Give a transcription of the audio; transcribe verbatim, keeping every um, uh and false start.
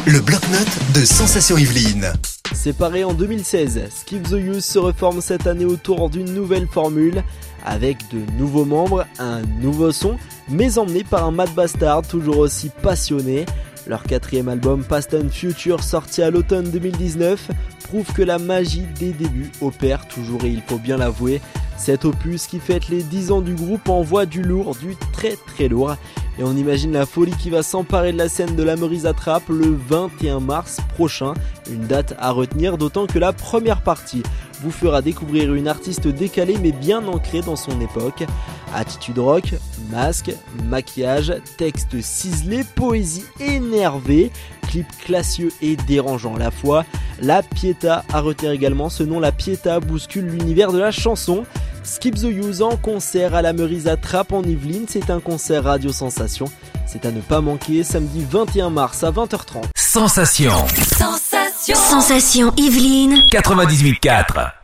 Le bloc-notes de Sensation Yvelines. Séparé en deux mille seize, Skip the Use se reforme cette année autour d'une nouvelle formule, avec de nouveaux membres, un nouveau son, mais emmené par un Matt Bastard toujours aussi passionné. Leur quatrième album Past and Future, sorti à l'automne deux mille dix-neuf, prouve que la magie des débuts opère toujours, et il faut bien l'avouer. Cet opus qui fête les dix ans du groupe envoie du lourd, du très très lourd. Et on imagine la folie qui va s'emparer de la scène de la Meurice Attrape le vingt et un mars prochain. Une date à retenir, d'autant que la première partie vous fera découvrir une artiste décalée mais bien ancrée dans son époque. Attitude rock, masque, maquillage, texte ciselé, poésie énervée, clip classieux et dérangeant à la fois. La Pietà à retenir également, ce nom, la Pietà, bouscule l'univers de la chanson. Skip the Use en concert à la Meurice Attrape en Yvelines, c'est un concert Radio Sensation. C'est à ne pas manquer, samedi vingt et un mars à vingt heures trente. Sensation. Sensation. Sensation Yvelines. quatre-vingt-dix-huit virgule quatre.